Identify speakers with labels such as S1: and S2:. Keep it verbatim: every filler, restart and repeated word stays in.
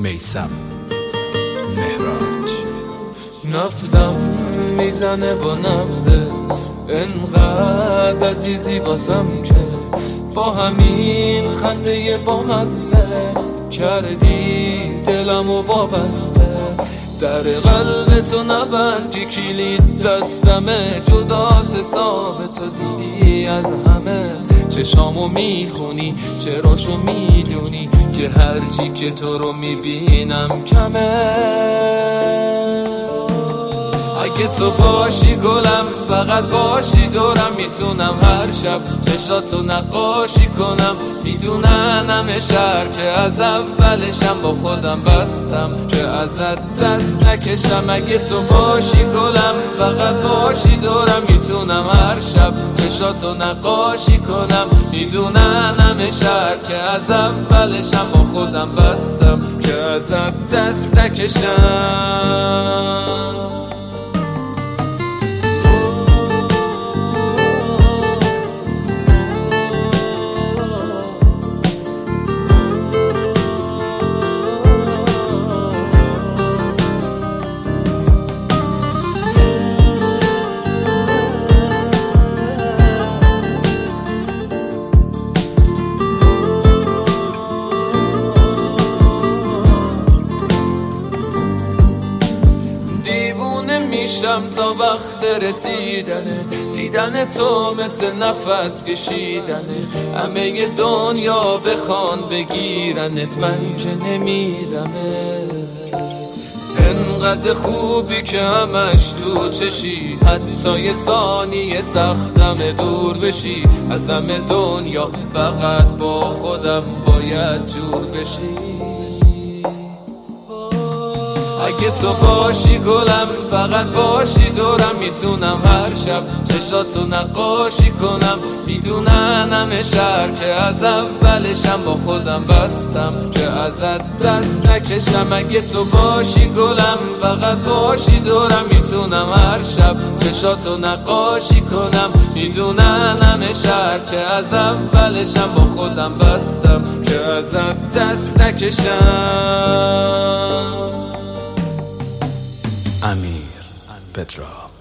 S1: میثم مهراج.
S2: نبضم میزنه با نبضه، انقدر عزیزی واسم که با همین خنده با مزه کردی دلمو وابسته. در قلب تو نبندی کلید دستمه، جداست حساب تو دیدی از همه. چشامو میخونی چراشو میدونی که هرچی که تو رو میبینم کمه. اگه تو باشی گلم فقط باشی دورم، میتونم هر شب چشاتو نقاشی کنم. میدونن همه شهر که از اولشم با خودم بستم که ازت دست نکشم. اگه تو باشی گلم فقط باشی دورم، میتونم هر شب چشاتو نقاشی کنم. میدونن همه شهر که از اولشم با خودم بستم که ازت دست نکشم. میشم تا وقت رسیدنه، دیدن تو مثل نفس کشیدنه. همه دنیا بخوان بگیرنت من که نمیدمه. انقدر خوبی که همش تو چشی، حتی یه ثانیه سختم دور بشی از همه دنیا. فقط با خودم باید جور بشی. اگه تو باشی گلم فقط باشی دورم، میتونم هر شب چشاتو نقاشی کنم. میدونن همه شهر که از اولشم با خودم بستم که ازت دست نکشم. اگه تو باشی گلم فقط باشی دورم، میتونم هر شب چشاتو نقاشی کنم. میدونن همه شهر که از اولشم با خودم بستم که ازت دست نکشم.
S1: امیر پترا.